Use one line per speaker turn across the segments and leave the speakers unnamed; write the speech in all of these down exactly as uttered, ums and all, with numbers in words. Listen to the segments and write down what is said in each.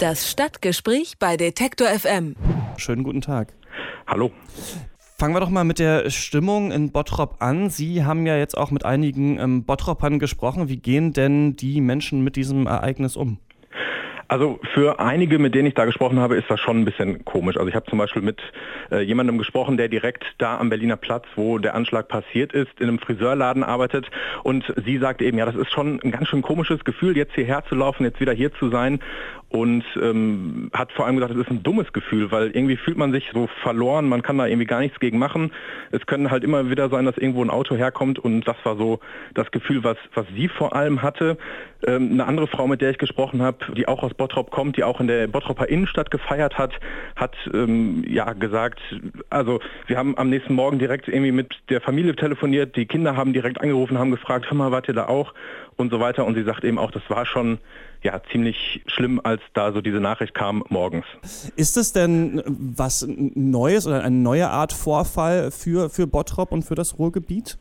Das Stadtgespräch bei Detektor F M.
Schönen guten Tag.
Hallo.
Fangen wir doch mal mit der Stimmung in Bottrop an. Sie haben ja jetzt auch mit einigen ähm, Bottropern gesprochen. Wie gehen denn die Menschen mit diesem Ereignis um?
Also für einige, mit denen ich da gesprochen habe, ist das schon ein bisschen komisch. Also ich habe zum Beispiel mit äh, jemandem gesprochen, der direkt da am Berliner Platz, wo der Anschlag passiert ist, in einem Friseurladen arbeitet. Und sie sagt eben, ja, das ist schon ein ganz schön komisches Gefühl, jetzt hierher zu laufen, jetzt wieder hier zu sein. Und ähm, hat vor allem gesagt, es ist ein dummes Gefühl, weil irgendwie fühlt man sich so verloren, man kann da irgendwie gar nichts gegen machen. Es können halt immer wieder sein, dass irgendwo ein Auto herkommt und das war so das Gefühl, was, was sie vor allem hatte. Ähm, eine andere Frau, mit der ich gesprochen habe, die auch aus Bottrop kommt, die auch in der Bottroper Innenstadt gefeiert hat, hat ähm, ja gesagt, also wir haben am nächsten Morgen direkt irgendwie mit der Familie telefoniert, die Kinder haben direkt angerufen, haben gefragt, hör mal, wart ihr da auch? Und so weiter. Und sie sagt eben auch, das war schon ja ziemlich schlimm, als da so diese Nachricht kam morgens.
Ist es denn was Neues oder eine neue Art Vorfall für, für Bottrop und für das Ruhrgebiet?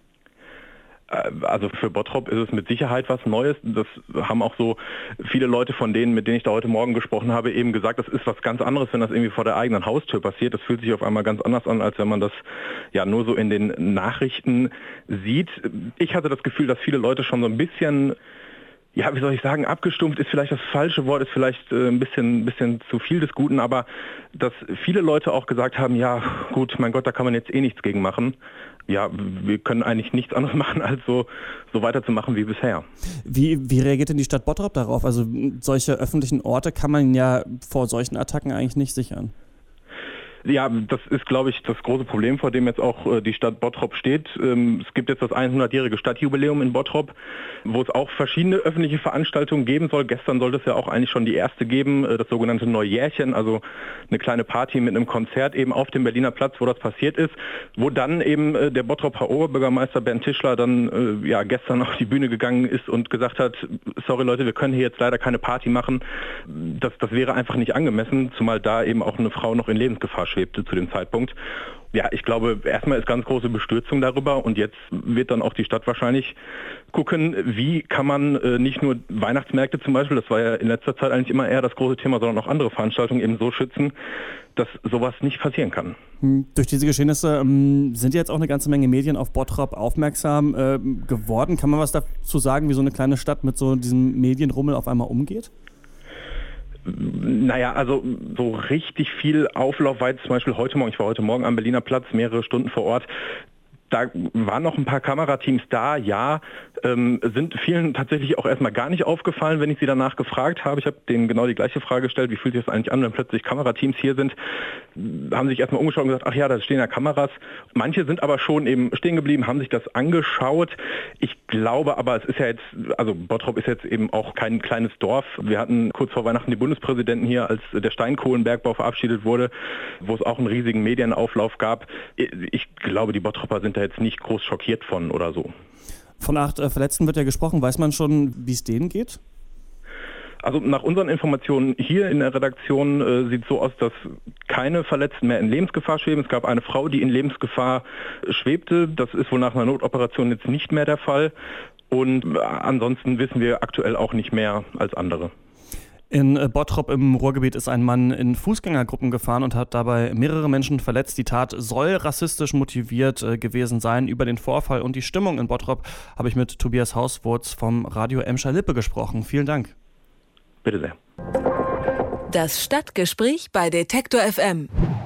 Also für Bottrop ist es mit Sicherheit was Neues. Das haben auch so viele Leute von denen, mit denen ich da heute Morgen gesprochen habe, eben gesagt, das ist was ganz anderes, wenn das irgendwie vor der eigenen Haustür passiert. Das fühlt sich auf einmal ganz anders an, als wenn man das ja nur so in den Nachrichten sieht. Ich hatte das Gefühl, dass viele Leute schon so ein bisschen, ja, wie soll ich sagen, abgestumpft ist vielleicht das falsche Wort, ist vielleicht äh, ein bisschen, bisschen zu viel des Guten, aber dass viele Leute auch gesagt haben, ja gut, mein Gott, da kann man jetzt eh nichts gegen machen. Ja, wir können eigentlich nichts anderes machen, als so, so weiterzumachen wie bisher.
Wie, wie reagiert denn die Stadt Bottrop darauf? Also solche öffentlichen Orte kann man ja vor solchen Attacken eigentlich nicht sichern.
Ja, das ist, glaube ich, das große Problem, vor dem jetzt auch äh, die Stadt Bottrop steht. Ähm, es gibt jetzt das hundertjährige Stadtjubiläum in Bottrop, wo es auch verschiedene öffentliche Veranstaltungen geben soll. Gestern sollte es ja auch eigentlich schon die erste geben, äh, das sogenannte Neujährchen, also eine kleine Party mit einem Konzert eben auf dem Berliner Platz, wo das passiert ist, wo dann eben äh, der Bottroper Oberbürgermeister Bernd Tischler dann äh, ja gestern auf die Bühne gegangen ist und gesagt hat, sorry Leute, wir können hier jetzt leider keine Party machen. Das, das wäre einfach nicht angemessen, zumal da eben auch eine Frau noch in Lebensgefahr schwebte zu dem Zeitpunkt. Ja, ich glaube, erstmal ist ganz große Bestürzung darüber und jetzt wird dann auch die Stadt wahrscheinlich gucken, wie kann man äh, nicht nur Weihnachtsmärkte zum Beispiel, das war ja in letzter Zeit eigentlich immer eher das große Thema, sondern auch andere Veranstaltungen eben so schützen, dass sowas nicht passieren kann.
Hm, durch diese Geschehnisse ähm, sind jetzt auch eine ganze Menge Medien auf Bottrop aufmerksam äh, geworden. Kann man was dazu sagen, wie so eine kleine Stadt mit so diesem Medienrummel auf einmal umgeht?
Naja, also so richtig viel Auflauf war jetzt zum Beispiel heute Morgen, ich war heute Morgen am Berliner Platz, mehrere Stunden vor Ort, da waren noch ein paar Kamerateams da, ja, ähm, sind vielen tatsächlich auch erstmal gar nicht aufgefallen, wenn ich sie danach gefragt habe. Ich habe denen genau die gleiche Frage gestellt, wie fühlt sich das eigentlich an, wenn plötzlich Kamerateams hier sind. Haben sich erstmal umgeschaut und gesagt, ach ja, da stehen ja Kameras. Manche sind aber schon eben stehen geblieben, haben sich das angeschaut. Ich glaube aber, es ist ja jetzt, also Bottrop ist jetzt eben auch kein kleines Dorf. Wir hatten kurz vor Weihnachten die Bundespräsidenten hier, als der Steinkohlenbergbau verabschiedet wurde, wo es auch einen riesigen Medienauflauf gab. Ich glaube, die Bottropper sind da jetzt nicht groß schockiert von oder so.
Von acht äh, Verletzten wird ja gesprochen. Weiß man schon, wie es denen geht?
Also nach unseren Informationen hier in der Redaktion äh, sieht es so aus, dass keine Verletzten mehr in Lebensgefahr schweben. Es gab eine Frau, die in Lebensgefahr schwebte. Das ist wohl nach einer Notoperation jetzt nicht mehr der Fall. Und äh, ansonsten wissen wir aktuell auch nicht mehr als andere.
In Bottrop im Ruhrgebiet ist ein Mann in Fußgängergruppen gefahren und hat dabei mehrere Menschen verletzt. Die Tat soll rassistisch motiviert äh, gewesen sein. Über den Vorfall und die Stimmung in Bottrop habe ich mit Tobias Hauswurz vom Radio Emscher Lippe gesprochen. Vielen Dank.
Bitte sehr.
Das Stadtgespräch bei Detektor F M.